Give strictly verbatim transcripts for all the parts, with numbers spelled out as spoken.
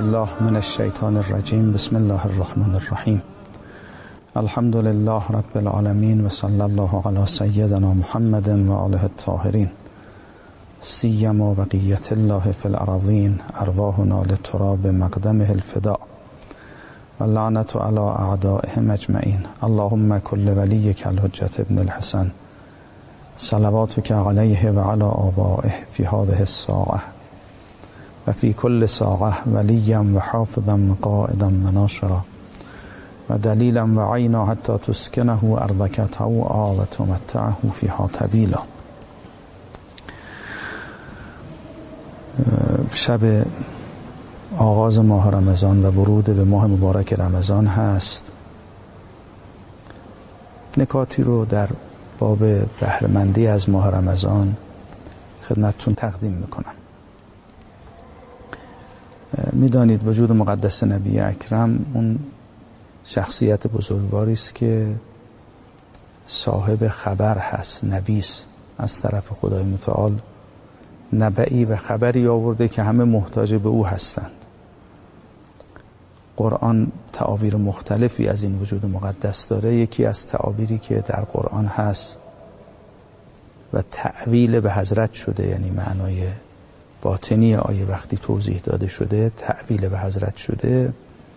بالله من الشیطان الرجیم. بسم الله الرحمن الرحیم. الحمد لله رب العالمین و صلی الله علی سیدنا محمد و آله الطاهرین، سیما بقیت الله فی الارضین، ارواحنا لتراب مقدمه الفداء و لعنت علی اعدائهم اجمعین. اللهم کل ولیک الحجة ابن الحسن صلواتک علیه و علی آبائه فی هذه الساعه و فی کل ساعه ولیا و حافظا و قائدا و ناصرا و دلیلا و عینا حتی تسکنه ارضک طوعا و تمتعه فیها طویلا. شب آغاز ماه رمضان و ورود به ماه مبارک رمضان هست. نکاتی رو در باب بهره‌مندی از ماه رمضان خدمتتون تقدیم میکنم. میدانید وجود مقدس نبی اکرم اون شخصیت بزرگواری است که صاحب خبر هست، نبی است، از طرف خدای متعال نبعی و خبری آورده که همه محتاج به او هستند. قرآن تعابیر مختلفی از این وجود مقدس داره. یکی از تعابیری که در قرآن هست و تعویل به حضرت شده، یعنی معنای باطنی آیه وقتی توضیح داده شده تعویل به حضرت شده،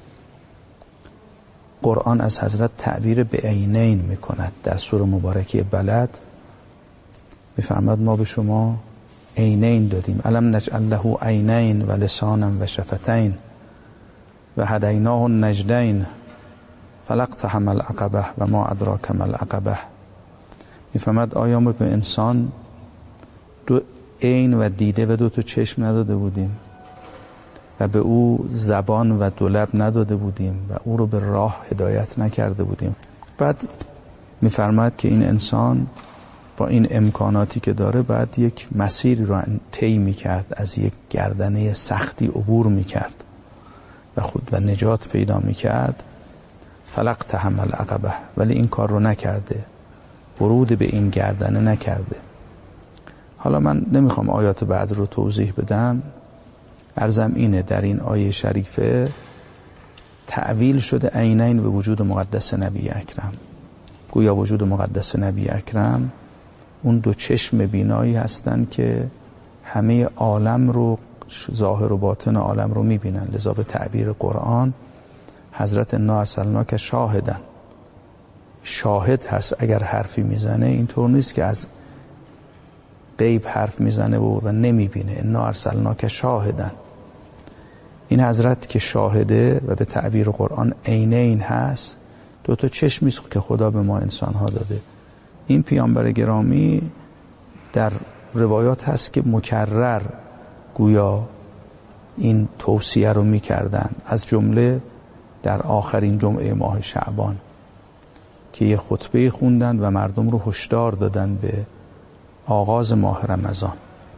قرآن از حضرت تعبیر به عینین میکند. در سوره مبارکه بلد میفرماد ما به شما عینین دادیم، الم نجعل له عینین و لسانا و شفتین و هدیناه النجدین فلاقتحم العقبه و ما ادراک ما العقبه. میفرماد آیا ما به انسان دو عین و دیده و دو تا چشم نداده بودیم و به او زبان و دو لب نداده بودیم و او رو به راه هدایت نکرده بودیم؟ بعد میفرماد که این انسان با این امکاناتی که داره بعد یک مسیری رو طی میکرد، از یک گردنه سختی عبور میکرد و خود و نجات پیدا میکرد. فلاقتحم العقبه، ولی این کار رو نکرده، ورود به این گردنه نکرده. حالا من نمیخوام آیات بعد رو توضیح بدم، عرضم اینه در این آیه شریفه تعویل شده عینین به وجود مقدس نبی اکرم. گویا وجود مقدس نبی اکرم اون دو چشم بینایی هستند که همه عالم رو، ظاهر و باطن عالم رو میبینن. لذا به تعبیر قرآن حضرت انا ارسلناک شاهدن، شاهد هست. اگر حرفی میزنه اینطور نیست که از غیب حرف میزنه و, و نمیبینه. انا ارسلناک شاهدن، این حضرت که شاهده و به تعبیر قرآن عینین هست، دو تا چشمی است که خدا به ما انسان ها داده. این پیامبر گرامی در روایات هست که مکرر گویا این توصیه رو میکردن، از جمله در آخرین جمعه ماه شعبان که یه خطبه خوندن و مردم رو هشدار دادن به آغاز ماه رمضان.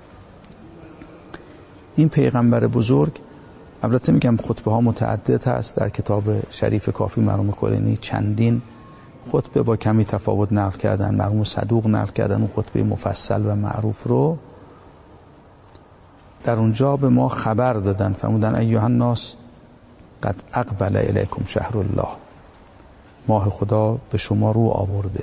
این پیغمبر بزرگ، البته میگم خطبه ها متعدد هست، در کتاب شریف کافی مرحوم کلینی چندین خطبه با کمی تفاوت نقل کردن. مرحوم صدوق نقل کردن اون خطبه مفصل و معروف رو. در اونجا به ما خبر دادن، فرمودن ایها الناس قد اقبل الیکم شهر الله، ماه خدا به شما رو آورده.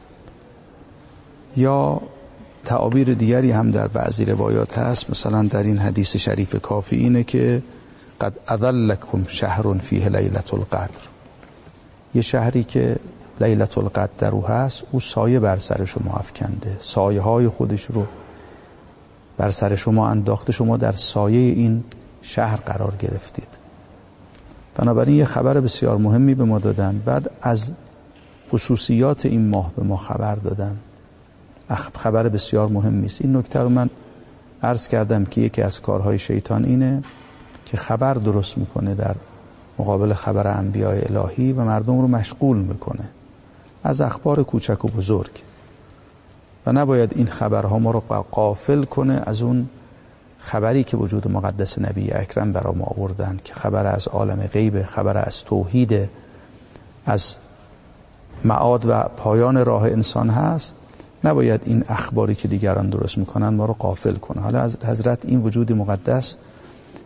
یا تعابیر دیگری هم در بعضی روایات هست، مثلا در این حدیث شریف کافی اینه که قد اظلکم شهر فیه لیلة القدر، یه شهری که لیلة القدر در او هست، او سایه بر سر شما افکنده، سایه های خودش رو بر سر شما انداخته، شما در سایه این شهر قرار گرفتید. بنابراین یه خبر بسیار مهمی به ما دادن. بعد از خصوصیات این ماه به ما خبر دادن، خبر بسیار مهمی است. این نکته رو من عرض کردم که یکی از کارهای شیطان اینه که خبر درست میکنه در مقابل خبر انبیاء الهی و مردم رو مشغول میکنه از اخبار کوچک و بزرگ، و نباید این خبرها ما رو غافل کنه از اون خبری که وجود مقدس نبی اکرم برای ما آوردن، که خبر از عالم غیب، خبر از توحید، از معاد و پایان راه انسان هست. نباید این اخباری که دیگران درست میکنن ما رو غافل کنه. حالا حضرت این وجود مقدس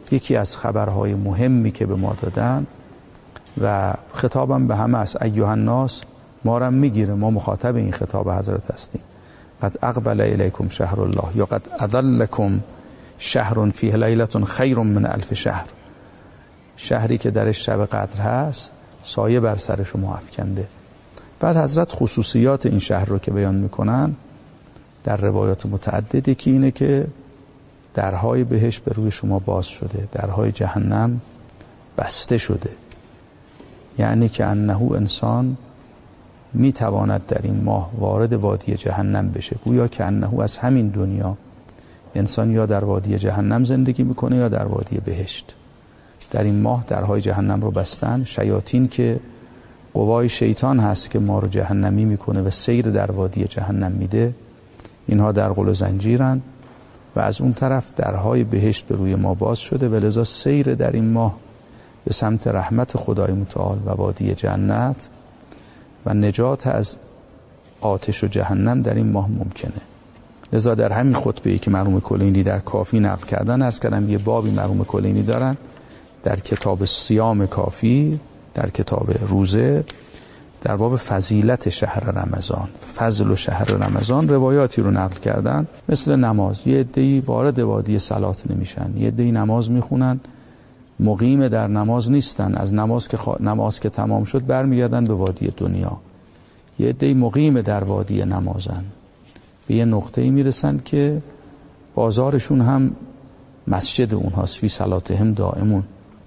یکی از خبرهای مهمی که به ما دادن و خطابم به همه از ایها الناس ما را میگیره، ما مخاطب این خطاب حضرت هستیم. قد اقبل الیکم شهر الله یا قد اذلکم شهر فیه لیلة خیر من الف شهر. شهری که درش شب قدر هست سایه بر سر شما افکنده. بعد حضرت خصوصیات این شهر رو که بیان میکنن در روایات متعددی که اینه که درهای بهشت به روی شما باز شده، درهای جهنم بسته شده. یعنی که انه انسان میتواند در این ماه وارد وادی جهنم بشه، گویا که انه از همین دنیا انسان یا در وادی جهنم زندگی میکنه یا در وادی بهشت. در این ماه درهای جهنم رو بستن. شیاطین که قوای شیطان هست که ما رو جهنمی میکنه و سیر در وادی جهنم میده، اینها در قل و زنجیرن و از اون طرف درهای بهشت به روی ما باز شده و لذا سیر در این ماه به سمت رحمت خدای متعال و وادی جنت و نجات از آتش و جهنم در این ماه ممکنه. لذا در همین خطبه‌ای که مرحوم کلینی در کافی نقل کردن، عرض کردم یه بابی مرحوم کلینی دارن در کتاب صیام کافی، در کتاب روزه، در باب فضیلت شهر رمضان، فضل و شهر رمضان روایاتی رو نقل کردن. مثل نماز، یه عده‌ای وارد وادی صلات نمیشن، یه عده‌ای نماز میخونن مقیم در نماز نیستن، از نماز که خوا... نماز که تمام شد برمیگردن به وادی دنیا. یه عده‌ای مقیم در وادی نمازن، به یه نقطه‌ای میرسن که بازارشون هم مسجد اونهاست، فی صلاتهم دائمون.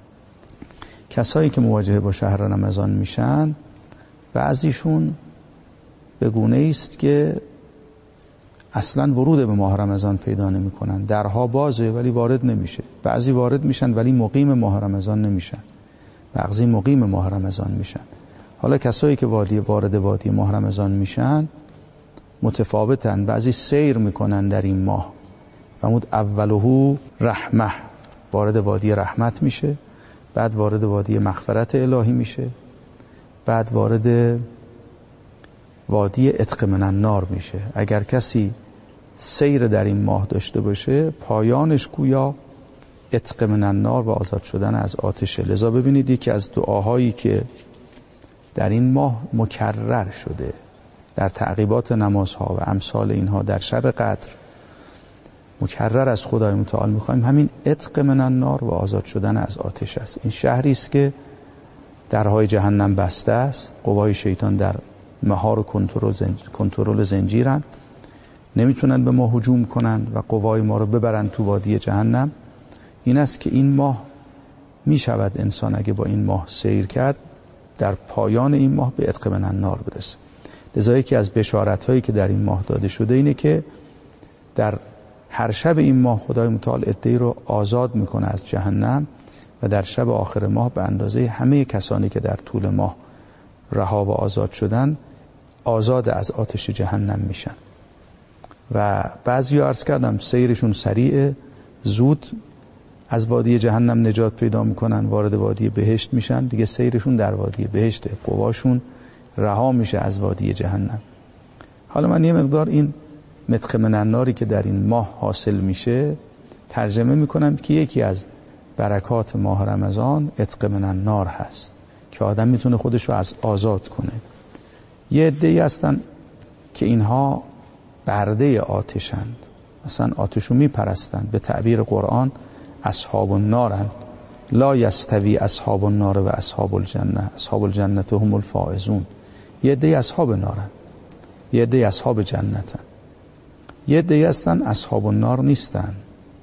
کسایی که مواجه با شهر رمضان میشن، بعضیشون به گونه‌ای است که اصلا ورود به ماه رمضان پیدا نمی‌کنن، درها بازه ولی وارد نمیشه. بعضی وارد میشن ولی مقیم ماه رمضان نمیشن، بعضی مقیم ماه رمضان میشن. حالا کسایی که وادی وارد وادی ماه رمضان میشن متفاوتن. بعضی سیر میکنن در این ماه، فرمود اولهو رحمه، وارد وادی رحمت میشه، بعد وارد وادی مغفرت الهی میشه، بعد وارد وادی عتق من النار میشه. اگر کسی سیر در این ماه داشته باشه، پایانش گویا عتق من النار و آزاد شدن از آتشه. لذا ببینید یکی از دعاهایی که در این ماه مکرر شده در تعقیبات نمازها و امثال اینها، در شب قدر مکرر از خدای متعال میخوایم همین عتق من النار و آزاد شدن از آتش است. این شهری است که درهای جهنم بسته است، قوای شیطان در مهار و کنترل زنجیر، کنترل زنجیرن، نمیتونن به ما هجوم کنن و قوای ما رو ببرن تو وادی جهنم. این است که این ماه میشود انسان اگه با این ماه سیر کرد در پایان این ماه به عتق من النار برسه. لذا یکی از بشارت هایی که در این ماه داده شده اینه که در هر شب این ماه خدای متعال عده‌ای رو آزاد میکنه از جهنم و در شب آخر ماه به اندازه همه کسانی که در طول ماه رها و آزاد شدن آزاد از آتش جهنم میشن. و بعضی عرض کردم سیرشون سریعه، زود از وادی جهنم نجات پیدا میکنن، وارد وادی بهشت میشن، دیگه سیرشون در وادی بهشته، قواشون رها میشه از وادی جهنم. حالا من یه مقدار این مدخ من الناری که در این ماه حاصل میشه ترجمه میکنم که یکی از برکات ماه رمضان عتق من النار هست که آدم میتونه خودش رو از آزاد کنه. یه عده‌ای هستن که اینها برده آتشند، مثلا آتش رو میپرستند، به تعبیر قرآن اصحاب النارند، لا یستوی اصحاب النار و اصحاب الجنه، اصحاب الجنه هم الفائزون. یه عده‌ای اصحاب نارند، یه عده‌ای اصحاب جنتن. یه عده‌ای هستن اصحاب النار نیستن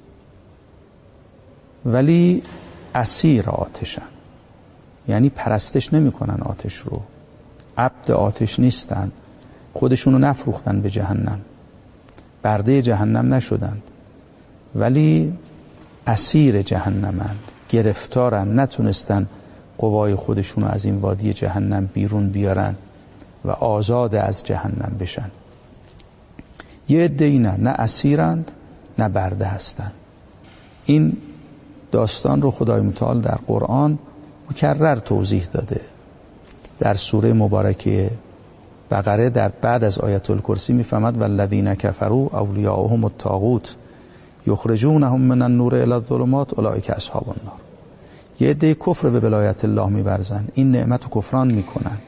ولی اسیر آتشن، یعنی پرستش نمی کنن آتش رو، عبد آتش نیستن، خودشونو نفروختن به جهنم، برده جهنم نشدن ولی اسیر جهنمند، گرفتارن، نتونستن قوای خودشونو از این وادی جهنم بیرون بیارن و آزاد از جهنم بشن. یه عده‌ای نه، نه اسیرند نه برده هستند. این داستان رو خدای متعال در قرآن مکرر توضیح داده. در سوره مبارکه بقره در بعد از آیت الکرسی میفهمد والذین کفروا اولیاءهم الطاغوت یخرجونهم من النور الی الظلمات اولئک اصحاب النار. یه عده کفر به ولایت الله می‌ورزن، این نعمت رو کفران میکنن،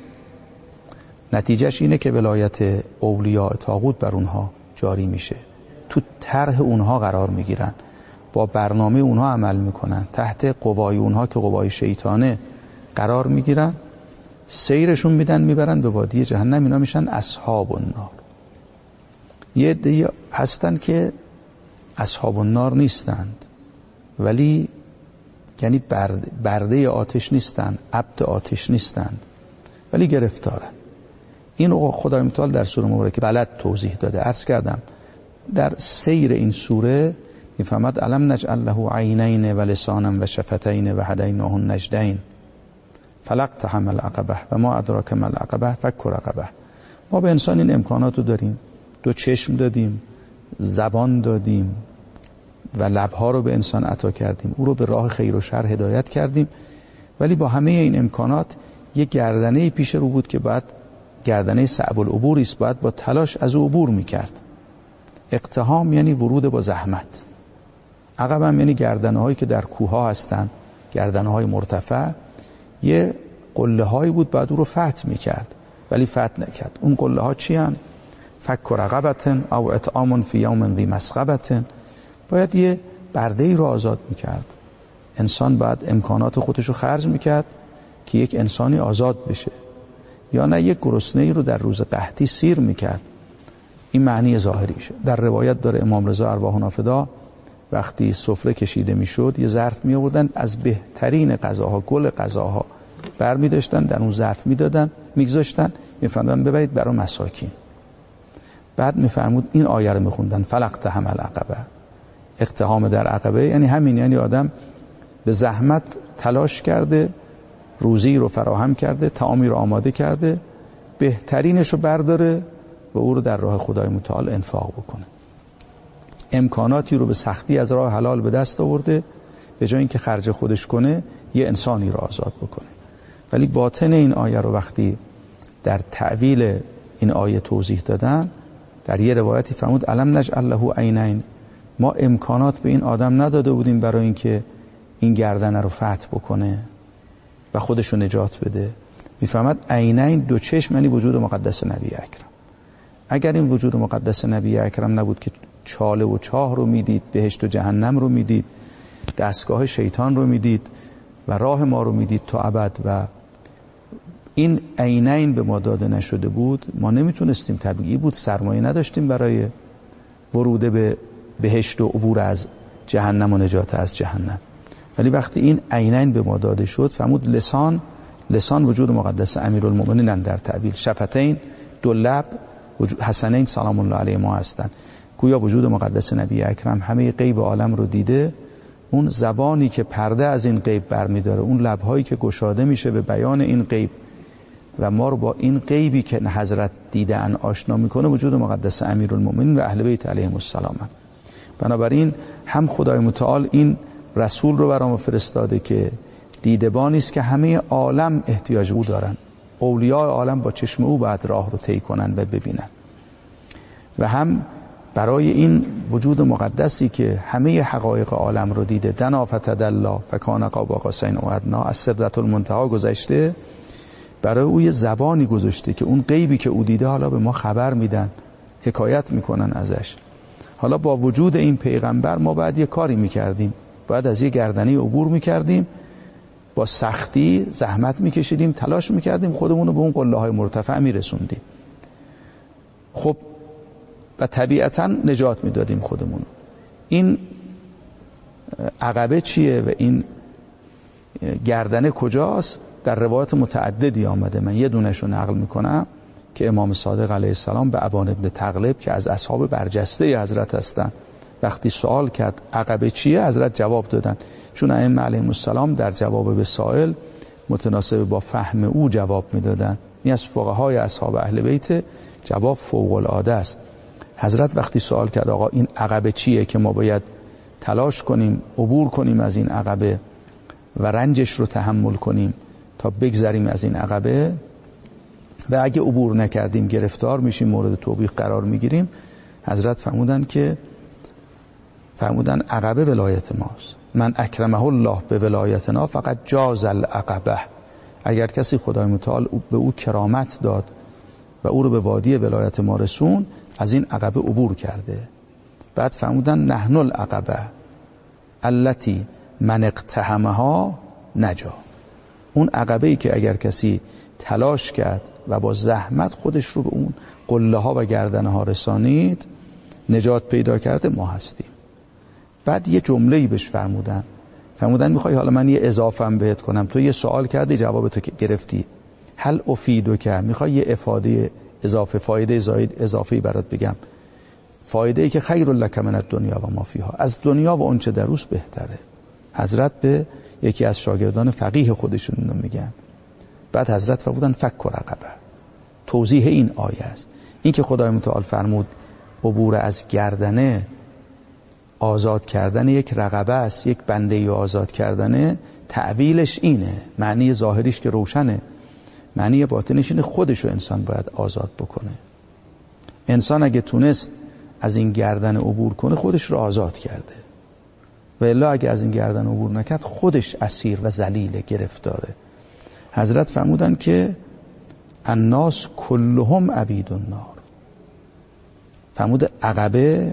نتیجهش اینه که ولایت اولیاء طاغوت بر اونها جاری میشه، تو طرح اونها قرار میگیرن، با برنامه اونها عمل میکنن، تحت قوای اونها که قوای شیطانه قرار میگیرن، سیرشون میدن میبرن به وادی جهنم. اینا میشن اصحاب النار. یه عده هستن که اصحاب النار نیستند، ولی یعنی برده, برده آتش نیستند، عبد آتش نیستند، ولی گرفتارن. این خدای متعال در سوره مبارکه بلد توضیح داده. عرض کردم در سیر این سوره میفهمد علم نجعل له عینین و لسانا و شفتین و هدیناه النجدین فلاقتحم العقبه و ما ادراک ما العقبه فک رقبه. ما به انسان این امکانات رو داریم، دو چشم دادیم، زبان دادیم و لبها رو به انسان عطا کردیم، او رو به راه خیر و شر هدایت کردیم، ولی با همه این امکانات یک گردنه پیش رو بود که بعد گردنه صعب العبوری است، باید با تلاش از او عبور میکرد. اقتحام یعنی ورود با زحمت. عقب هم یعنی گردنه هایی که در کوه ها هستن، گردنه های مرتفع، یه قله هایی بود باید او رو فتح میکرد ولی فتح نکرد. اون قله ها چی هن؟ فک رقبتن او اطعام فی یوم ذی مسغبتن. باید یه برده ای رو آزاد میکرد. انسان باید امکانات خودش رو خرج میکرد که یک انسانی آزاد بشه، یا نه یک گرسنه ای رو در روز قحطی سیر میکرد. این معنی ظاهریشه. در روایت داره امام رضا ارواحنا فدا وقتی سفره کشیده میشد یه ظرف می آوردن، از بهترین غذاها، گل غذاها برمی داشتن، در اون ظرف میدادن، میگذاشتن، میفرمودن ببرید برای مساکین. بعد میفرمود این آیه رو میخوندن فلاقتحم العقبه. اقتحام در عقبه یعنی همین، یعنی آدم به زحمت تلاش کرده، روزی رو فراهم کرده، طعامی رو آماده کرده، بهترینش رو برداره و او رو در راه خدای متعال انفاق بکنه. امکاناتی رو به سختی از راه حلال به دست آورده، به جای اینکه خرج خودش کنه یه انسانی رو آزاد بکنه. ولی باطن این آیه رو وقتی در تعویل این آیه توضیح دادن، در یه روایتی فرمود علم نجعل له عینین، ما امکانات به این آدم نداده بودیم برای اینکه این گردنه رو فتح بکنه و خودش رو نجات بده. میفهمد عینین دو چشم یعنی وجود مقدس نبی اکرم. اگر این وجود مقدس نبی اکرم نبود که چاله و چاه رو میدید، بهشت و جهنم رو میدید، دستگاه شیطان رو میدید و راه ما رو میدید تا ابد، و این عینین به ما داده نشده بود، ما نمیتونستیم. طبیعی بود، سرمایه نداشتیم برای ورود به بهشت و عبور از جهنم و نجات از جهنم. ولی وقتی این عینین به ما داده شد، فرمود لسان، لسان وجود مقدس امیرالمومنین در تعبیر، شفتین دو لب حسنین سلام الله علیه ما هستن، گویا وجود مقدس نبی اکرم همه غیب عالم رو دیده. اون زبانی که پرده از این غیب برمیداره، اون لبهایی که گشاده میشه به بیان این غیب و ما رو با این غیبی که حضرت دیدن آشنا میکنه، وجود مقدس امیرالمومنین و اهل بیت علیهم السلام. بنابراین هم خدای متعال این رسول رو برام فرستاده که دیدبانی است که همه عالم احتیاج او دارن، اولیاء عالم با چشم او باید راه رو طی کنن و ببینن، و هم برای این وجود مقدسی که همه حقایق عالم رو دیده، دنا فتدلی فکان قاب قوسین او ادنی، از سدرة المنتهی گذشته، برای او یه زبانی گذاشته که اون غیبی که او دیده حالا به ما خبر میدن، حکایت میکنن ازش. حالا با وجود این پیغمبر ما باید یه کاری میکردیم، باید از یه گردنه عبور میکردیم، با سختی زحمت میکشیدیم، تلاش میکردیم، خودمون رو به اون قله های مرتفع میرسوندیم. خب و طبیعتا نجات میدادیم خودمون. این عقبه چیه و این گردنه کجاست؟ در روایت متعددی آمده، من یه دونش رو نقل میکنم که امام صادق علیه السلام به ابان ابن تغلب که از اصحاب برجسته حضرت هستن وقتی سوال کرد عقبه چیه، حضرت جواب دادن، چون ائمه علیهم السلام در جواب به سائل متناسب با فهم او جواب میدادن. این از فقهای اصحاب اهل بیت جواب فوق العاده است. حضرت وقتی سوال کرد آقا این عقبه چیه که ما باید تلاش کنیم عبور کنیم از این عقبه و رنجش رو تحمل کنیم تا بگذریم از این عقبه، و اگه عبور نکردیم گرفتار میشیم، مورد توبیخ قرار میگیریم، حضرت فرمودن که فرمودن عقبه ولایت ماست. من اکرمه الله به ولایتنا فقط جاز العقبه. اگر کسی خدای متعال به او کرامت داد و او رو به وادی ولایت ما رسون، از این عقبه عبور کرده. بعد فرمودن نحن العقبه التي من اقتحمها نجا. اون عقبه ای که اگر کسی تلاش کرد و با زحمت خودش رو به اون قله ها و گردنه ها رسانید، نجات پیدا کرده، ما هستیم. بعد یه جمله‌ای بهش فرمودن فرمودن میخوای حالا من یه اضافه هم بهت کنم، تو یه سوال کردی جواب تو گرفتی، هل افیدو که میخوای یه افاده اضافه فایده زاید اضافی برات بگم، فایده ای که خیر لک من الدنیا و ما فیها، از دنیا و اونچه در اوست بهتره. حضرت به یکی از شاگردان فقیه خودشون اینو میگن. بعد حضرت فرمودن فک رقبه. توضیح این آیه است. این که خدای متعال فرمود عبور از گردنه آزاد کردن یک رقبه است، یک بنده ای آزاد کردنه، تعویلش اینه. معنی ظاهریش که روشنه، معنی باطنش اینه خودشو انسان باید آزاد بکنه. انسان اگه تونست از این گردن عبور کنه، خودش رو آزاد کرده. و الا اگه از این گردن عبور نکرد، خودش اسیر و ذلیل گرفتاره. حضرت فرمودن که الناس کلهم عبید النار. فرمود عقبه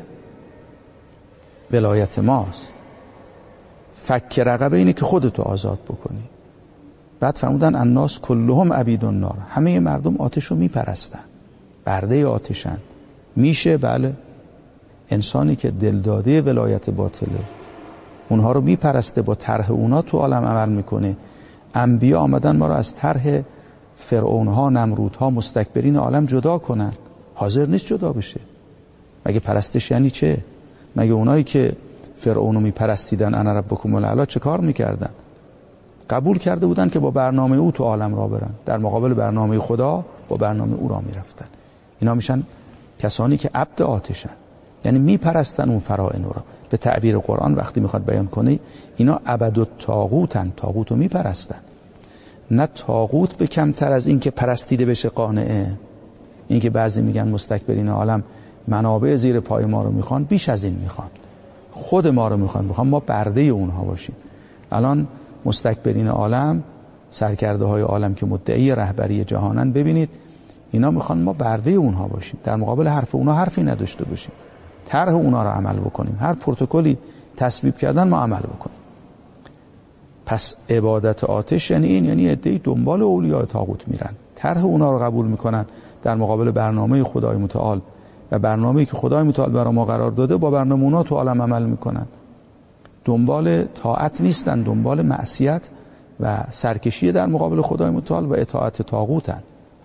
ولایت ماست. فک رقبه اینه که خودتو آزاد بکنی. بعد فرمودن الناس کلهم عبید النار. همه مردم آتش رو میپرستن، برده آتشن. میشه بله، انسانی که دلداده ولایت باطله اونها رو میپرسته، با طرح اونا تو عالم عمل میکنه. انبیا آمدن ما رو از طرح فرعونها، نمرودها، مستکبرین عالم جدا کنن، حاضر نیست جدا بشه. مگه پرستش یعنی چه؟ مگه اونایی که فرعونو میپرستیدن انا ربکم الاعلی چه کار میکردن؟ قبول کرده بودن که با برنامه او تو عالم را برن، در مقابل برنامه خدا با برنامه او را میرفتن. اینا میشن کسانی که عبد آتشن، یعنی میپرستن اون فرائن را. به تعبیر قرآن وقتی میخواد بیان کنه، اینا عبد الطاغوتن، طاغوتو میپرستن. نه طاغوت به کمتر از این که پرستیده بشه قانعه. این که بعضی میگن مستکبرین عالم منابع زیر پای ما رو میخوان، بیش از این میخوان، خود ما رو میخوان، میخوان ما برده اونها باشیم. الان مستکبرین عالم، سرکرده های عالم که مدعی رهبری جهانن، ببینید اینا میخوان ما برده اونها باشیم، در مقابل حرف اونها حرفی نداشته باشیم، طرح اونها رو عمل بکنیم، هر پروتکلی تصویب کردن ما عمل بکنیم. پس عبادت آتش یعنی این، یعنی عده‌ای دنبال اولیاء طاغوت میرن، طرح اونها رو قبول میکنن در مقابل برنامه خدای متعال و برنامه‌ای که خدای متعال برای ما قرار داده، با برنامه اونها تو عالم عمل میکنن. دنبال طاعت نیستن، دنبال معصیت و سرکشی در مقابل خدای متعال و اطاعت طاغوتن.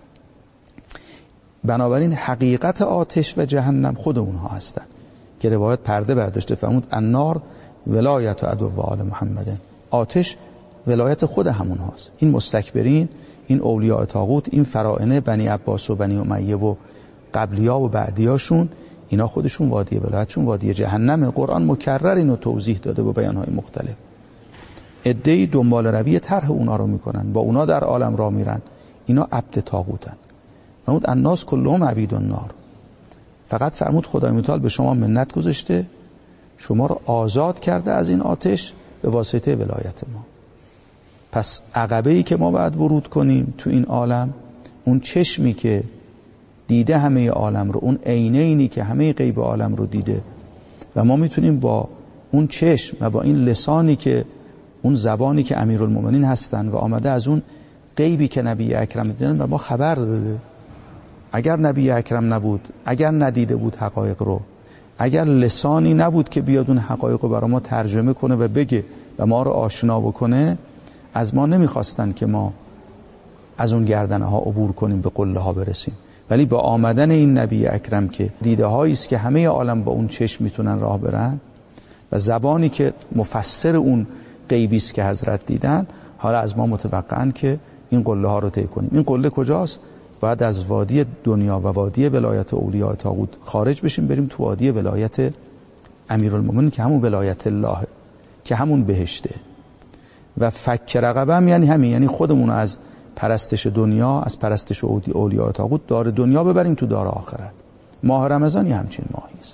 بنابراین حقیقت آتش و جهنم خود اونها هستن که روایت پرده برداشته فرمود النار ولایت عدو آل محمد. آتش ولایت خود همون هاست. این مستکبرین، این اولیاء طاغوت، این فرائنه بنی عباس و بنی امیه و قبلیا و بعدیاشون، اینا خودشون وادی ولایتشون وادی جهنمه. قرآن مکرر اینو توضیح داده با بیانهای مختلف. عده‌ای دنبال روی طرح اونا رو میکنن، با اونا در عالم را میرن، اینا عبد طاغوتن. فرمود الناس کلهم عبید النار. فقط فرمود خدای متعال به شما منت گذاشته، شما رو آزاد کرده از این آتش به واسطه ولایت ما. پس عقبه‌ای که ما باید ورود کنیم تو این عالم، اون چشمی که دیده همه عالم رو، اون عینینی که همه غیب عالم رو دیده و ما میتونیم با اون چشم و با این لسانی که اون زبانی که امیرالمومنین هستن و آمده از اون غیبی که نبی اکرم دیدن و ما خبر داده. اگر نبی اکرم نبود، اگر ندیده بود حقایق رو، اگر لسانی نبود که بیاد اون حقایق رو برای ما ترجمه کنه و بگه و ما رو آشنا بکنه، از ما نمیخواستن که ما از اون گردنه ها عبور کنیم، به قله ها برسیم. ولی با آمدن این نبی اکرم که دیده هایی است که همه عالم با اون چشم میتونن راه برن و زبانی که مفسر اون غیبی است که حضرت دیدن، حالا از ما متوقعن که این قله ها رو طی کنیم. این قله کجاست؟ باید از وادی دنیا و وادی ولایت اولیاء طاغوت خارج بشیم، بریم تو وادی ولایت امیرالمومنین که همون ولایت الله، که همون بهشته. و فک رقبه هم یعنی همین، یعنی خودمون از پرستش دنیا، از پرستش اولیاء طاغوت، دار دنیا ببریم تو دار آخرت. ماه رمضان یه همچین ماهی است.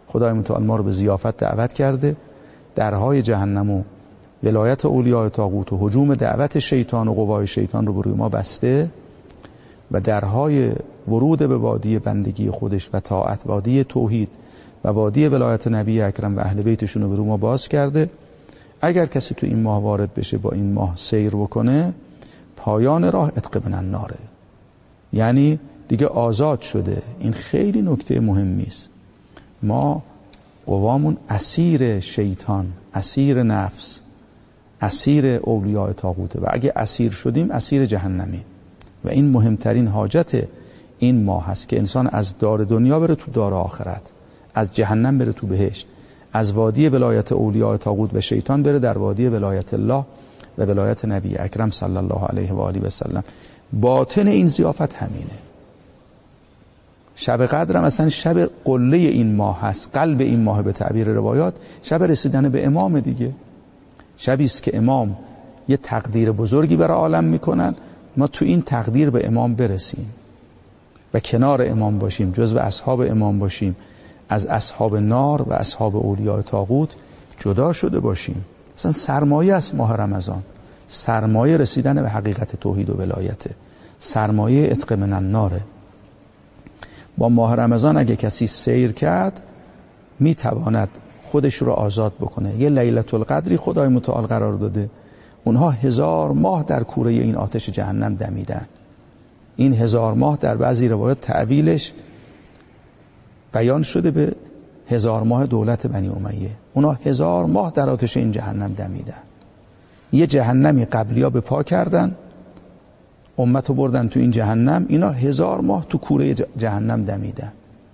خدای متعال ما رو به ضیافت دعوت کرده، درهای جهنم و ولایت اولیاء طاغوت و هجوم دعوت شیطان و قوای شیطان رو بروی ما بسته و درهای ورود به وادی بندگی خودش و طاعت، وادی توحید و وادی ولایت نبی اکرم و اهل بیتشون رو بروی ما باز کرده. اگر کسی تو این ماه وارد بشه، با این ماه سیر بکنه، پایان راه عتق من الناره، یعنی دیگه آزاد شده. این خیلی نکته مهمی است. ما قوامون اسیر شیطان، اسیر نفس، اسیر اولیاء طاغوته و اگه اسیر شدیم اسیر جهنمی و این مهمترین حاجت این ماه هست که انسان از دار دنیا بره تو دار آخرت، از جهنم بره تو بهشت، از وادی ولایت اولیاء طاغوت و شیطان بره در وادی ولایت الله و ولایت نبی اکرم صلی الله علیه و آله و سلم. باطن این ضیافت همینه. شب قدر هم اصلا شب قله این ماه هست، قلب این ماه به تعبیر روایات، شب رسیدن به امام دیگه. شبی است که امام یه تقدیر بزرگی برای عالم میکنن، ما تو این تقدیر به امام برسیم و کنار امام باشیم، جزو اصحاب امام باشیم، از اصحاب نار و اصحاب اولیاء طاغوت جدا شده باشیم. اصلا سرمایه است ماه رمضان، سرمایه رسیدن به حقیقت توحید و ولایته، سرمایه عتق من الناره. با ماه رمضان اگه کسی سیر کرد میتواند خودش رو آزاد بکنه. یه لیلة القدری خدای متعال قرار داده، اونها هزار ماه در کوره این آتش جهنم دمیدن. این هزار ماه در بعضی روایات تعویلش بیان شده به هزار ماه دولت بنی امیه. اونا هزار ماه در آتش این جهنم دمیدن. یه جهنمی قبلیا به پا کردن، امتو بردن تو این جهنم، اینا هزار ماه تو کوره جهنم دمیدن.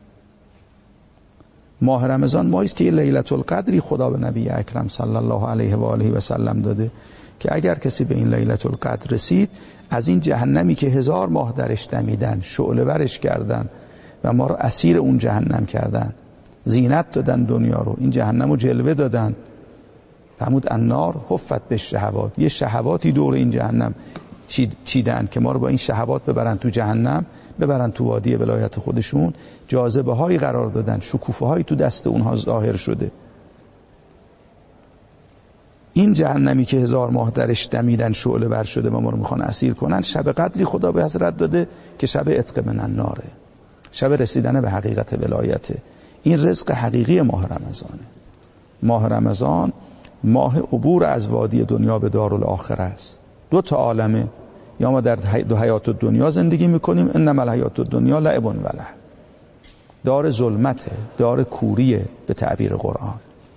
ماه رمضان ماهی است که لیلة القدری خدا به نبی اکرم صلی الله علیه و آله و سلم داده که اگر کسی به این لیلة القدر رسید، از این جهنمی که هزار ماه درش دمیدن، شعله ورش کردن و ما رو اسیر اون جهنم کردن، زینت دادن دنیا رو، این جهنم رو جلوه دادن. فرمود النار حفت به شهوات، یه شهواتی دور این جهنم چیدن که ما رو با این شهوات ببرن تو جهنم، ببرن تو وادی ولایت خودشون، جاذبه هایی قرار دادن، شکوفه هایی تو دست اونها ظاهر شده. این جهنمی که هزار ماه درش دمیدن، شعله ور شده و ما رو میخوان اسیر کنن، شب قدری خدا به حضرت داده که شب عتق من الناره، شب رسیدن به حقیقت ولایته. این رزق حقیقی ماه رمضانه. ماه رمضان ماه عبور از وادی دنیا به دارالآخره است. دو تا عالمه، یا ما در دو حیات دنیا زندگی میکنیم، انما الحیات الدنیا لعب و لهو، دار ظلمته، دار کوریه به تعبیر قرآن،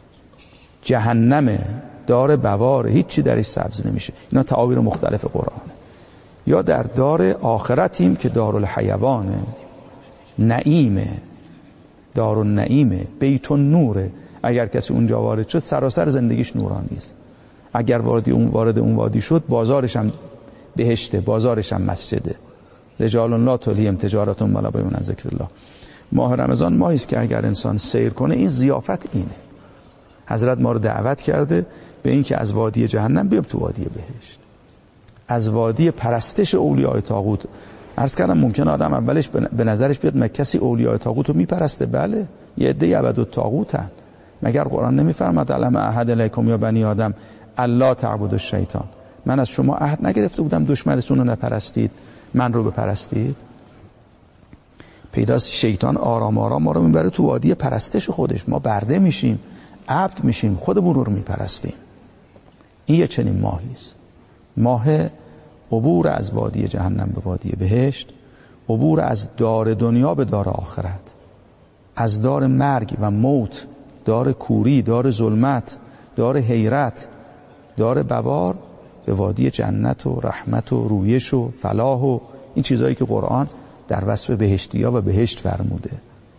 جهنمه، دار بواره، هیچی درش سبز نمیشه. اینا تعابیر مختلف قرآنه. یا در دار آخرتیم که دارالحیوانه، نعیمه، دارالنعیمه، بیت النوره. اگر کسی اونجا وارد شد سراسر زندگیش نورانی است. اگر وارد اون وارد اون وادی شد، بازارش هم بهشته، بازارش هم مسجده. رجال لا تلهیهم تجارت ولا بیع عن ذکر الله. ماه رمضان ماهی است که اگر انسان سیر کنه، این ضیافت اینه. حضرت ما رو دعوت کرده به این که از وادی جهنم بیام تو وادی بهشت، از وادی پرستش اولیاء طاغوت. عرض کردم ممکن آدم اولش به نظرش بیاد مگه کسی اولیاء طاغوت رو میپرسته؟ بله، یه عده عبد الطاغوتن. مگر قرآن نمیفرماد علم احد الیکم یا بنی آدم الا تعبدوا الشیطان؟ من از شما عهد نگرفته بودم دشمنتون رو نپرستید، من رو بپرستید؟ پیداست شیطان آرام آرام ما رو میبره تو وادی پرستش خودش، ما برده میشیم، عبد میشیم، خودمون رو میپرستیم. این یه چنین ماهی است، ماه عبور از وادی جهنم به وادی بهشت، عبور از دار دنیا به دار آخرت، از دار مرگ و موت، دار کوری، دار ظلمت، دار حیرت، دار بوار، به وادی جنت و رحمت و رویش و فلاح و این چیزهایی که قرآن در وصف بهشتیا و بهشت فرموده.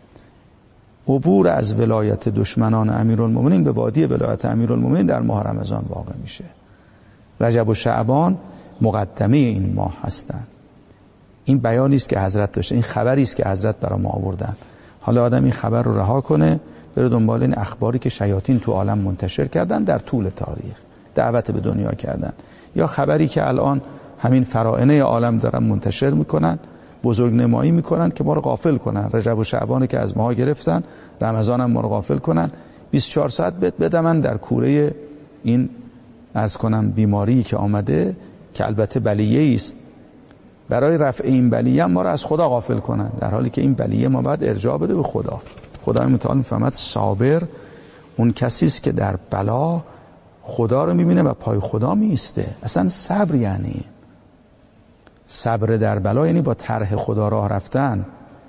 عبور از ولایت دشمنان امیرالمومنین به وادی ولایت امیرالمومنین در ماه رمضان واقع میشه. رجب و شعبان مقدمه این ماه هستند. این بیانی است که حضرت داشته، این خبری است که حضرت برای ما آوردن. حالا آدم این خبر رو رها کنه، بره دنبال این اخباری که شیاطین تو عالم منتشر کردن در طول تاریخ، دعوت به دنیا کردن، یا خبری که الان همین فرائنه عالم دارن منتشر میکنن بزرگ نمایی میکنن که ما رو غافل کنن. رجب و شعبان که از ماها گرفتن، رمضان هم ما رو غافل کنن. بیست و چهار ساعت بدمن در کوره این از کنم بیماری که آمده، که البته بلیه است، برای رفع این بلیه ما رو از خدا غافل کنن، در حالی که این بلیه ما باید ارجاع بده به خدا. خدای متعال میفهمد صابر اون کسی است که در بلا خدا رو میبینه و پای خدا میسته. اصلا صبر یعنی صبر در بلا، یعنی با طرح خدا راه رفتن،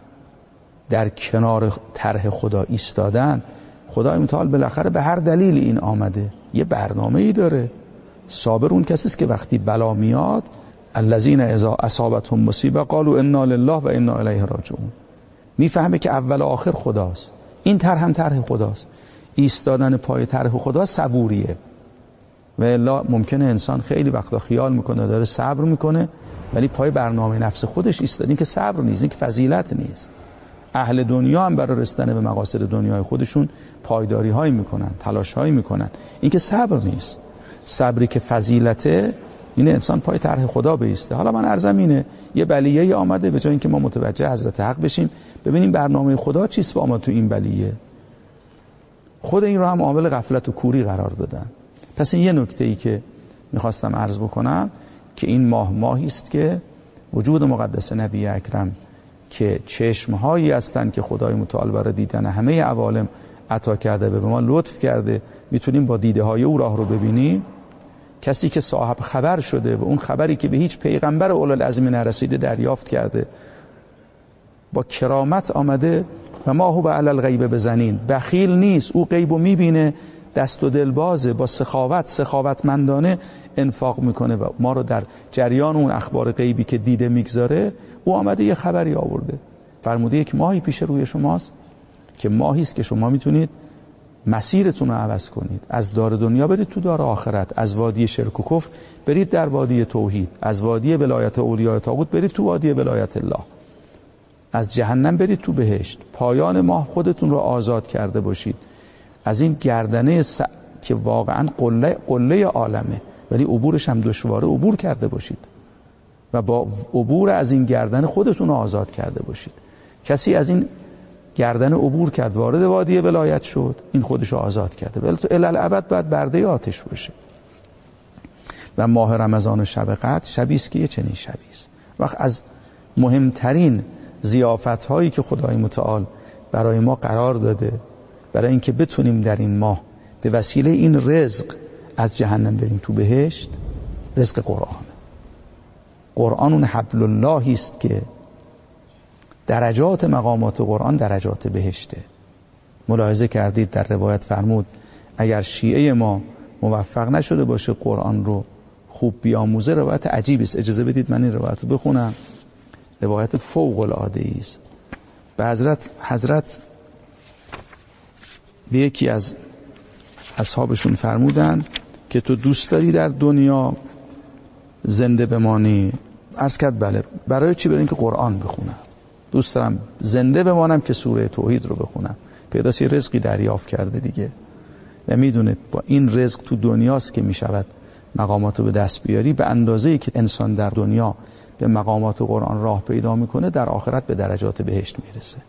در کنار طرح خدا ایستادن. خدای متعال بالاخره به هر دلیل این آمده، یه برنامه ای داره. صابر اون کسی است که وقتی بلا میاد، الذین اذا اصابتهم مصیبه قالوا انا لله و انا الیه راجعون، میفهمه که اول و آخر خداست. این طرح هم طرح خداست. ایستادن پای طرح خدا صبوریه. و الا ممکنه انسان خیلی وقتا خیال میکنه داره صبر میکنه، ولی پای برنامه نفس خودش ایستاد. این که صبر نیست، این که فضیلت نیست. اهل دنیا هم برای رسیدن به مقاصد دنیای خودشون پایداری هایی میکنن، تلاش هایی میکنن. این که صبر نیست. صبری که فضیلته این انسان پای طرح خدا بیسته. حالا من عرضم اینه، یه بلیه آمده، به جای اینکه ما متوجه حضرت حق بشیم ببینیم برنامه خدا چیست با ما تو این بلیه، خود این رو هم عامل غفلت و کوری قرار دادن. پس این یه نکته ای که میخواستم عرض بکنم، که این ماه ماهی است که وجود مقدس نبی اکرم که چشمهایی هستن که خدای متعال برای دیدن همه عوالم عطا کرده، به ما لطف کرده، میتونیم با دیده های او راه رو ببینیم. کسی که صاحب خبر شده و اون خبری که به هیچ پیغمبر اولوالعزم نرسیده دریافت کرده، با کرامت آمده و ما هو علی الغیب بزنین، بخیل نیست، او غیبو میبینه، دست و دل بازه، با سخاوت سخاوتمندانه انفاق میکنه و ما رو در جریان اون اخبار غیبی که دیده میگذاره. او آمده یه خبری آورده، فرموده یک ماهی پیش روی شماست که ماهی است که شما میتونید مسیرتون رو عوض کنید، از دار دنیا برید تو دار آخرت، از وادی شرک و کفر برید در وادی توحید، از وادی ولایت اولیاء طاغوت برید تو وادی ولایت الله، از جهنم برید تو بهشت. پایان ماه خودتون رو آزاد کرده باشید از این گردنه س... که واقعا قله قله عالمه، ولی عبورش هم دشواره، عبور کرده باشید و با عبور از این گردن خودتون رو آزاد کرده باشید. کسی از این گردن عبور کرد، وارد وادی ولایت شد، این خودش رو آزاد کرده، ولی تو الالعبد باید برده آتش باشه. و ماه رمضان و شب قدر شبی است که یه چنین شبی است. وقت از مهمترین ضیافت هایی که خدای متعال برای ما قرار داده، برای اینکه بتونیم در این ماه به وسیله این رزق از جهنم بریم تو بهشت، رزق قرآن. قرآن اون حبل الله است که درجات مقامات قرآن درجات بهشته. ملاحظه کردید در روایت فرمود اگر شیعه ما موفق نشده باشه قرآن رو خوب بیاموزه، روایت عجیبی است. اجازه بدید من این روایت رو بخونم. روایت فوق العاده است. به حضرت حضرت به یکی از اصحابشون فرمودن که تو دوست داری در دنیا زنده بمانی؟ عرض کرد بله. برای چی؟ برای اینکه قرآن بخونم. دوست دارم زنده بمانم که سوره توحید رو بخونم. پیداست یه رزقی دریافت کرده دیگه و میدونه با این رزق تو دنیاست که میشود مقامات رو به دست بیاری. به اندازه‌ای که انسان در دنیا به مقامات قرآن راه پیدا میکنه، در آخرت به درجات بهشت میرسه.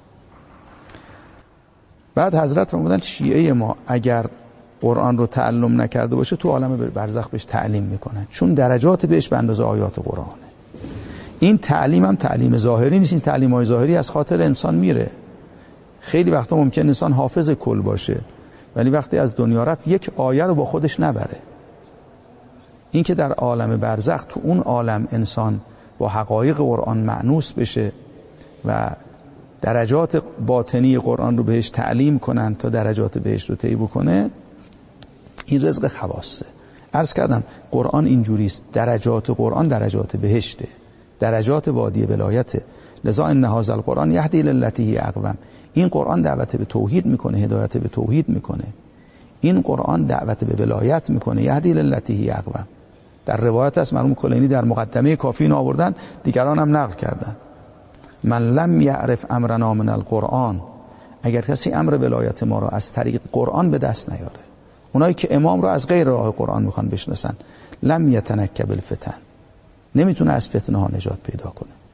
بعد حضرت فرمودن شیعه ما اگر قرآن رو تعلم نکرده باشه تو عالم برزخ بهش تعلیم میکنن، چون درجات بهش به اندازه آیات قرآنه. این تعلیم هم تعلیم ظاهری نیست. این تعلیم های ظاهری از خاطر انسان میره. خیلی وقتا ممکن انسان حافظ کل باشه، ولی وقتی از دنیا رفت یک آیه رو با خودش نبره. این که در عالم برزخ تو اون عالم انسان با حقایق قرآن مأنوس بشه و درجات باطنی قرآن رو بهش تعلیم کنن تا درجات بهش رو طی بکنه، این رزق خواصه. عرض کردم قرآن اینجوریست، درجات قرآن درجات بهشته، درجات وادی ولایته. لذا ان هذا القرآن یهدی للتی هی اقوم. این قرآن دعوت به توحید میکنه، هدایت به توحید میکنه. این قرآن دعوت به ولایت میکنه، یهدی للتی هی اقوم. در روایت است مرحوم کلینی در مقدمه کافی اینو آوردن، دیگران هم نقل کردن. من لم یعرف امرنا من القرآن، اگر کسی امر ولایت ما را از طریق قرآن به دست نیاره، اونایی که امام را از غیر راه قرآن میخوان بشناسن، لم یتنکب الفتن، نمیتونه از فتنه ها نجات پیدا کنه.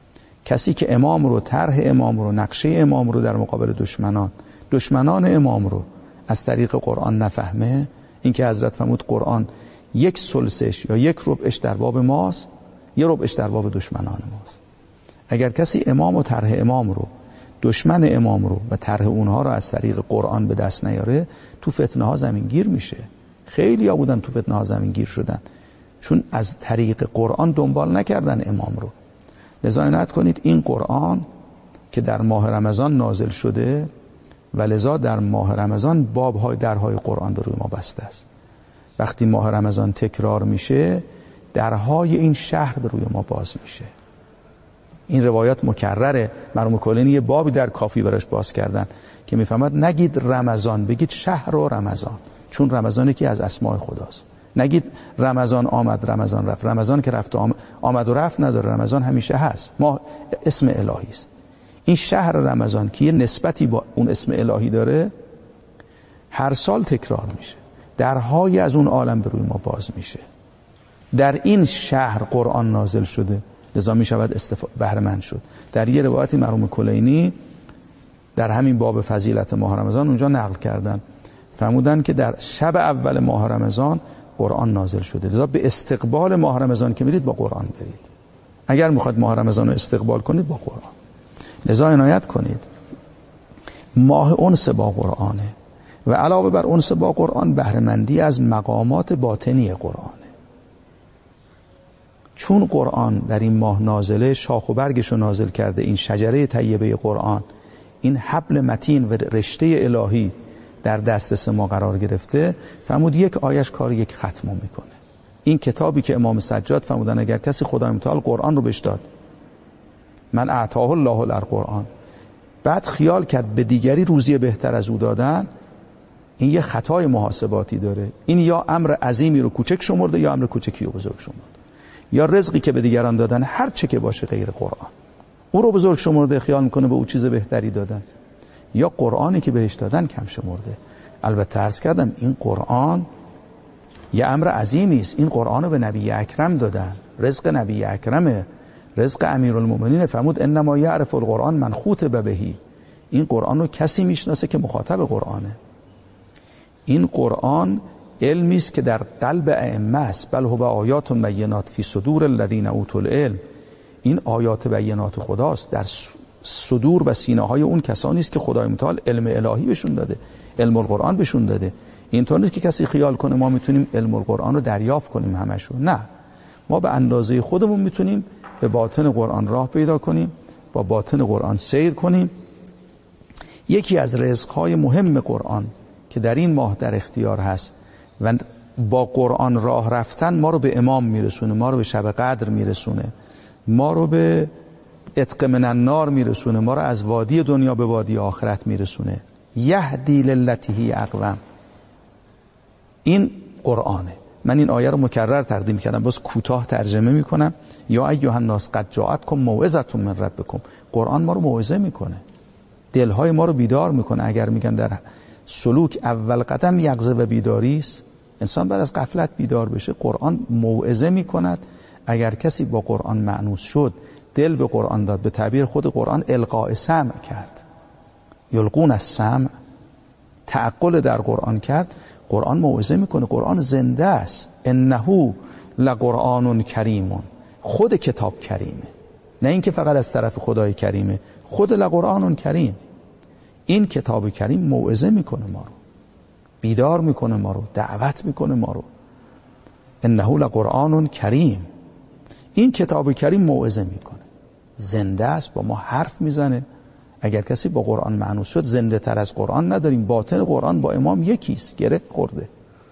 کسی که امام رو، طرح امام رو، نقشه امام رو در مقابل دشمنان دشمنان امام رو از طریق قرآن نفهمه، این که حضرت فرمود قرآن یک ثلثش یا یک ربعش در باب ماست، یک ربعش در باب دشمنان ماست. اگر کسی امام و طرح امام رو، دشمن امام رو و طرح اونها رو از طریق قرآن به دست نیاره، تو فتنه ها زمینگیر میشه. خیلی ها بودن تو فتنه ها زمینگیر شدن چون از طریق قرآن دنبال نکردن امام رو. لذا عنایت کنید این قرآن که در ماه رمضان نازل شده و لذا در ماه رمضان باب‌های درهای قرآن به روی ما بسته است. وقتی ماه رمضان تکرار میشه درهای این شهر به روی ما باز میشه. این روایات مکرره. مرحوم کلینی یه بابی در کافی براش باز کردن که میفهمد نگید رمضان، بگید شهر و رمضان، چون رمضان یکی از اسماء خداست. نگید رمضان آمد رمضان رفت. رمضان که رفت آمد, آمد و رفت نداره، رمضان همیشه هست. ما اسم الهی است. این شهر رمضان که یه نسبتی با اون اسم الهی داره هر سال تکرار میشه، درهای از اون عالم به روی ما باز میشه. در این شهر قرآن نازل شده، لذا میشود استفاده بهره مند شد. در یه روایتی مرحوم کلینی در همین باب فضیلت ماه رمضان اونجا نقل کردن، فرمودن که در شب اول ماه رمضان قرآن نازل شده، لذا به استقبال ماه رمضان که میرید با قرآن برید. اگر میخواد ماه رمضان رو استقبال کنید با قرآن. لذا عنایت کنید ماه انس با قرآنه و علاوه بر انس با قرآن بهره مندی از مقامات باطنی قرآنه. چون قرآن در این ماه نازله، شاخ و برگش رو نازل کرده، این شجره طیبه قرآن، این حبل متین و رشته الهی در دسترس ما قرار گرفته، فرمود یک آیش کار یک ختمو میکنه. این کتابی که امام سجاد فرمودن اگر کسی خدای متعال قرآن رو بهش داد، من اعطاه الله القرآن، بعد خیال کرد به دیگری روزی بهتر از او دادن، این یه خطای محاسباتی داره. این یا امر عظیمی رو کوچک شمرده یا امر کوچکی رو بزرگ شمرده. یا رزقی که به دیگران دادن هر چه که باشه غیر قرآن، او رو بزرگ شمرده، خیال میکنه به او چیز بهتری دادن. یا قرآنی که بهش دادن کم شمرده. البته عرض کردم این قرآن یه امر عظیمی است. این قرآن رو به نبی اکرم دادن، رزق نبی اکرمه، رزق امیرالمومنین. فرمود انما یعرف القرآن من خوطب بهی. این قرآن رو کسی میشناسه که مخاطب قرآنه. این قرآن علمی است که در قلب ائمه است، بل هو آیات بینات فی صدور الذین اوتوا العلم. این آیات بینات خداست در صدور و سینه‌های اون کسانی است که خدای متعال علم الهی بهشون داده، علم القرآن بهشون داده. اینطور نیست که کسی خیال کنه ما میتونیم علم القرآن رو دریافت کنیم همشو. نه، ما به اندازه خودمون میتونیم به باطن قرآن راه پیدا کنیم، با باطن قرآن سیر کنیم. یکی از رزق‌های مهم قرآن که در این ماه در اختیار هست و با قرآن راه رفتن ما رو به امام میرسونه، ما رو به شب قدر میرسونه، ما رو به عتق من النار میرسونه، ما رو از وادی دنیا به وادی آخرت میرسونه. یهدی للتی هی اقوم. این قرآنه. من این آیه رو مکرر تقدیم کردم، باز کوتاه ترجمه میکنم. یا ایها الناس قد جاءتکم موعظة من ربکم. قرآن ما رو موعظه میکنه، دلهای ما رو بیدار میکنه. اگر میگن در سلوک اول قدم یقظه و بیداری است، انسان بعد از غفلت بیدار بشه. قرآن موعظه میکند. اگر کسی با قرآن مأنوس شد، دل به قرآن داد، به تعبیر خود قرآن القاء سمع کرد، یلقون السمع، تعقل در قرآن کرد، قرآن موعظه میکنه. قرآن زنده است. انه لقرآن کریم. خود کتاب کریمه، نه اینکه فقط از طرف خدای کریمه، خود لقرآن کریم. این کتاب کریم موعظه میکنه ما رو، بیدار میکنه ما رو، دعوت میکنه ما رو. انه لقرآن کریم. این کتاب کریم موعظه میکنه، زنده است، با ما حرف میزنه. اگر کسی با قرآن مأنوس شد، زنده تر از قرآن نداریم. باطن قرآن با امام یکیست، گره خورده.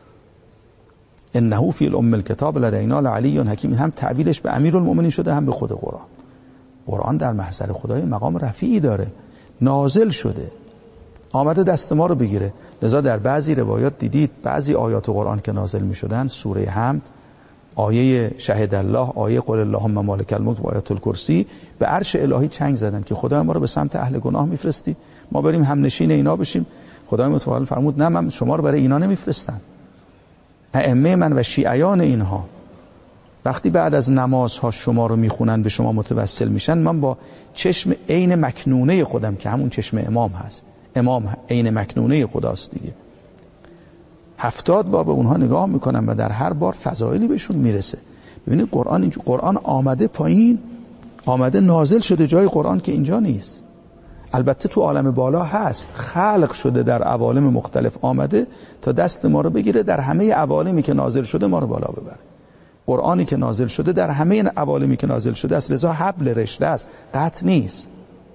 انه فی الام الکتاب لدینا لعلی حکیم. هم تعبیرش به امیرالمومنین شده، هم به خود قرآن. قرآن در محضر خدای مقام رفیعی داره، نازل شده، آمده دست ما رو بگیره. لذا در بعضی روایات دیدید بعضی آیات قرآن که نازل می شدن، سوره حمد، آیه شهد الله، آیه قل اللهم مالک الملک و آیت الکرسی، به عرش الهی چنگ زدن که خدای ما رو به سمت اهل گناه میفرستی، ما بریم همنشین اینا بشیم. خدای متعال فرمود نه، من شما رو برای اینا نمیفرستم. ائمه من و شیعیان اینها وقتی بعد از نمازها شما رو میخونن به شما متوسل میشن، من با چشم عین مکنونه خودم که همون چشم امام هست، امام عین مکنونه خداست دیگه، هفتاد بار به اونها نگاه میکنم و در هر بار فضائلی بهشون میرسه. ببینید قرآن اینجا، قرآن آمده پایین، آمده نازل شده جای قرآن که اینجا نیست. البته تو عالم بالا هست، خلق شده در عوالم مختلف، آمده تا دست ما رو بگیره در همه عوالمی که نازل شده ما رو بالا ببره. قرآنی که نازل شده در همه عوالمی که نازل شده است، لذا حبل رشته است، قطع نیست.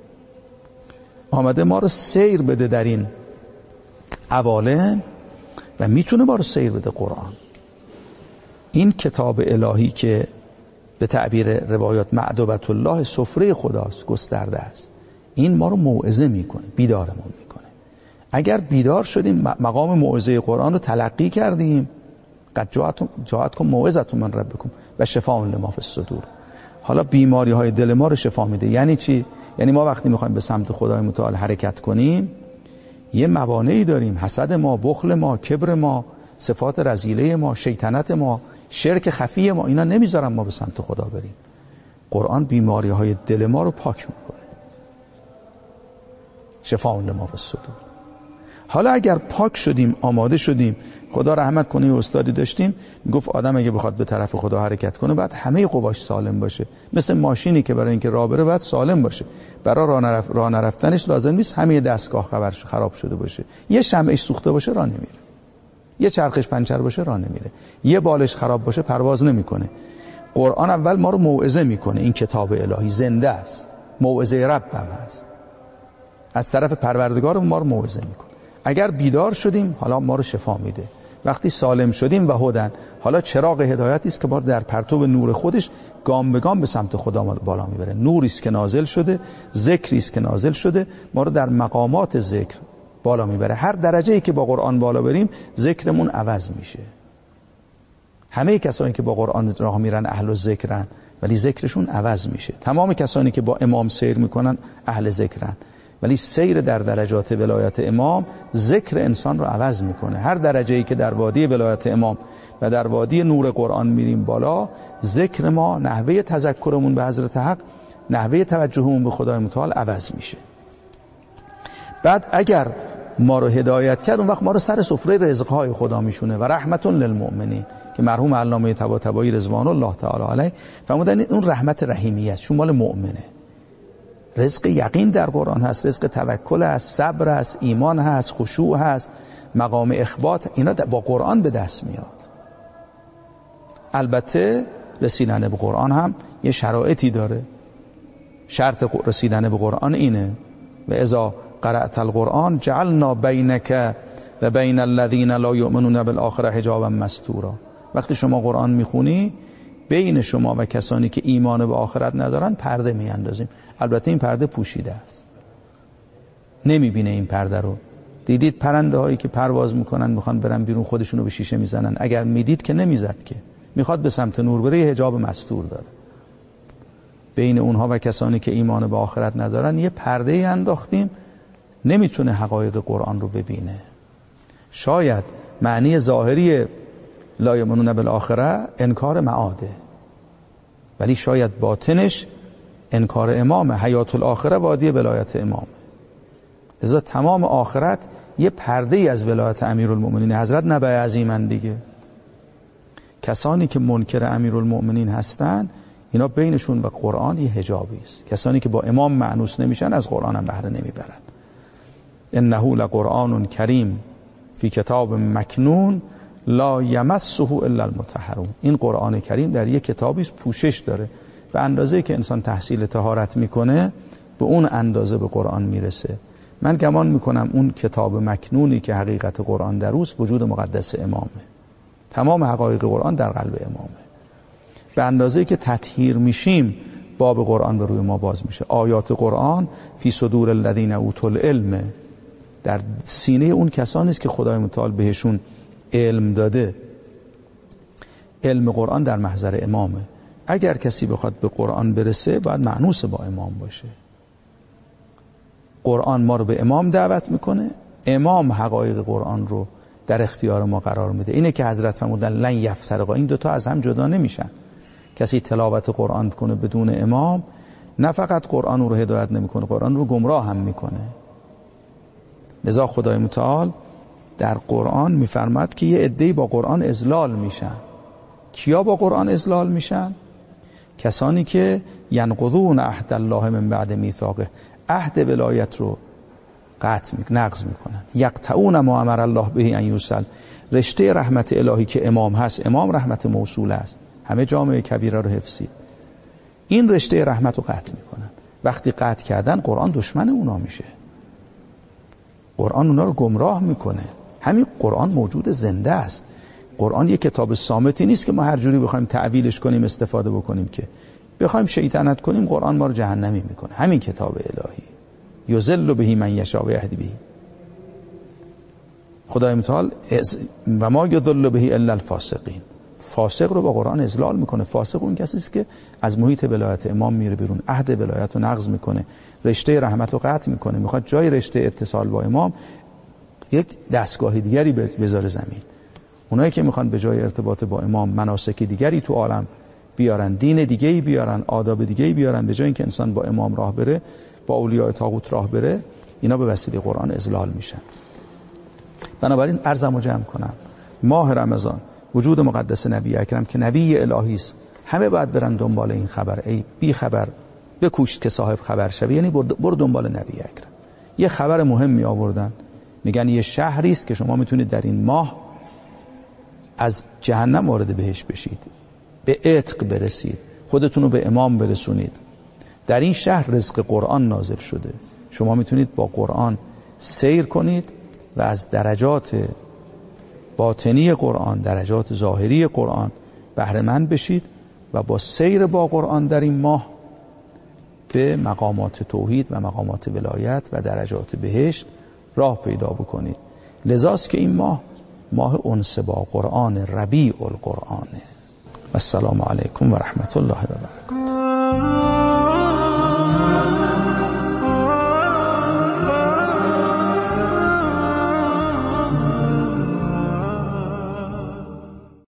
آمده ما رو سیر بده در این عوالم و میتونه ما رو سیر بده قرآن. این کتاب الهی که به تعبیر روایات معدوبت الله، سفره خداست، گسترده است، این ما رو موعظه میکنه، بیدارمون میکنه. اگر بیدار شدیم، مقام موعظه قرآن رو تلقی کردیم، قد جاءتکم موعظة من ربکم و شفاء لما فی الصدور. حالا بیماری های دل ما رو شفا میده. یعنی چی؟ یعنی ما وقتی میخوایم به سمت خدای متعال حرکت کنیم، یه موانعی داریم، حسد ما، بخل ما، کبر ما، صفات رذیله ما، شیطنت ما، شرک خفی ما، اینا نمیذارن ما به سمت خدا بریم. قرآن بیماری های دل ما رو پاک میکنه. شفاء لما فی الصدور. حالا اگر پاک شدیم، آماده شدیم، خدا رحمت کنه، استادی داشتیم میگفت آدم اگه بخواد به طرف خدا حرکت کنه باید همه قواش سالم باشه، مثل ماشینی که برای اینکه راه بره باید سالم باشه. برای راه نرف... راه نرفتنش لازم نیست همه دستگاه خراب شده باشه، یه شمعش سوخته باشه راه نمیره، یه چرخش پنچر باشه راه نمیره، یه بالش خراب باشه پرواز نمیکنه. قرآن اول ما رو موعظه میکنه. این کتاب الهی زنده است، موعظه رب هم هست، از طرف پروردگار ما رو موعظه میکنه. اگر بیدار شدیم حالا ما رو شفا میده. وقتی سالم شدیم و هدن، حالا چراغ هدایتی است که ما در پرتو نور خودش گام به گام به سمت خدا ما بالا میبره. نوری است که نازل شده، ذکری است که نازل شده، ما رو در مقامات ذکر بالا میبره. هر درجه‌ای که با قرآن بالا بریم ذکرمون عوض میشه. همه کسانی که با قرآن راه میرن اهل ذکرن، ولی ذکرشون عوض میشه. تمام کسانی که با امام سیر میکنن اهل ذکرن، ولی سیر در درجات ولایت امام ذکر انسان رو عوض میکنه. هر درجه‌ای که در وادی ولایت امام و در وادی نور قرآن میریم بالا، ذکر ما، نحوه تذکرمون به حضرت حق، نحوه توجهمون به خدای متعال عوض میشه. بعد اگر ما رو هدایت کرد، اون وقت ما رو سر سفره رزقهای خدا میشونه. و رحمت للمؤمنین که مرحوم علامه طباطبایی رضوان الله تعالی علیه فرمودن اون رحمت رحیمی است، چون مال مؤمنه. رزق یقین در قرآن هست، رزق توکل هست، صبر هست، ایمان هست، خشوع هست، مقام اخبات، اینا با قرآن به دست میاد. البته رسیدن به قرآن هم یه شرایطی داره. شرط رسیدن به قرآن اینه: و اذا قرأت القرآن جعلنا بینک و بین الذین لا یؤمنون بالآخرة حجابا مستورا. وقتی شما قرآن میخونی، بین شما و کسانی که ایمان به آخرت ندارن پرده میاندازیم. البته این پرده پوشیده است، نمیبینه این پرده رو. دیدید پرنده هایی که پرواز میکنن میخوان برن بیرون، خودشونو به شیشه میزنن. اگر میدید که نمیزد، که میخواد به سمت نور بره، یه حجاب مستور داره. بین اونها و کسانی که ایمان به آخرت ندارن یه پرده ای انداختیم، نمیتونه حقایق قرآن رو ببینه. شاید معنی ظاهری لا یؤمنون بالآخرة انکار معاده، ولی شاید باطنش انکار امامه. حیات الاخره وادی ولایت امامه. لذا تمام آخرت یه پرده ای از ولایت امیرالمؤمنین حضرت نبی عظیمن دیگه. کسانی که منکر امیرالمؤمنین هستن، اینا بینشون و قرآن یه حجابی است. کسانی که با امام مأنوس نمیشن از قرآن هم بهره نمیبرن. انه لقرآن کریم فی کتاب مکنون لا یمسه الا المطهرون. این قرآن کریم در یک کتابی پوشش داره. به اندازه که انسان تحصیل طهارت میکنه، به اون اندازه به قرآن میرسه. من گمان میکنم اون کتاب مکنونی که حقیقت قرآن در اوست، وجود مقدس امامه. تمام حقایق قرآن در قلب امامه. به اندازه که تطهیر میشیم، باب قرآن به روی ما باز میشه. آیات قرآن فی صدور الذین اوتوا العلم، در سینه اون کسانی است که خدای متعال بهشون علم داده. علم قرآن در محضر امامه. اگر کسی بخواد به قرآن برسه، باید مأنوس با امام باشه. قرآن ما رو به امام دعوت میکنه، امام حقایق قرآن رو در اختیار ما قرار میده. اینه که حضرت فرمودن لن یفترقا، این دوتا از هم جدا نمیشن. کسی تلاوت قرآن کنه بدون امام، نه فقط قرآن رو هدایت نمیکنه، قرآن رو گمراه هم میکنه. لذا خدای متعال در قرآن میفرماد که یه عده‌ای با قرآن اذلال میشن. کیا با قرآن اذلال میشن؟ کسانی که ینقضون عهد الله من بعد میثاقه، عهد ولایت رو قطع می نقض میکنن. یقطعون ما امر الله به ان یوصل، رشته رحمت الهی که امام هست، امام رحمت موصول است، همه جامعه کبیره رو حفظید، این رشته رحمت رو قطع میکنن. وقتی قطع کردن قرآن دشمن اونا میشه، قرآن اونا رو گمراه میکنه. همین قرآن موجود زنده است. قرآن یک کتاب صامتی نیست که ما هر جوری بخوایم تعویلش کنیم استفاده بکنیم، که بخوایم شیطنت کنیم قرآن ما رو جهنمی میکنه. همین کتاب الهی یضل به من یشاء و یهدی به، خدای متعال و ما یضل به الا الفاسقین، فاسق رو با قرآن اذلال میکنه. فاسق اون کسی است که از محیط ولایت امام میره بیرون، عهد ولایت رو نقض میکنه، رشته رحمت رو قطع میکنه، میخواد جای رشته اتصال با امام یک دستگاه دیگری بذاره زمین. اونایی که میخوان به جای ارتباط با امام مناسک دیگری تو عالم بیارن، دین دیگه‌ای بیارن، آداب دیگه‌ای بیارن، به جای اینکه انسان با امام راه بره، با اولیاء طاغوت راه بره، اینا به وسیله قرآن اذلال میشن. بنابراین عرضمو جمع کنم، ماه رمضان، وجود مقدس نبی اکرم که نبی الهی است، همه باید برن دنبال این خبر. ای بی خبر بکوش که صاحب خبر شوی، یعنی برو دنبال نبی اکرم. یه خبر مهم می آوردن، میگن یه شهری است که شما میتونید در این ماه از جهنم وارد بهش بشید، به عتق برسید، خودتون رو به امام برسونید. در این شهر رزق قرآن نازل شده، شما میتونید با قرآن سیر کنید و از درجات باطنی قرآن، درجات ظاهری قرآن بهره مند بشید و با سیر با قرآن در این ماه به مقامات توحید و مقامات ولایت و درجات بهشت راه پیدا بکنید. لذاست که این ماه ماه انس با قرآن، ربیع القرآن. و السلام علیکم و رحمت الله و برکاته.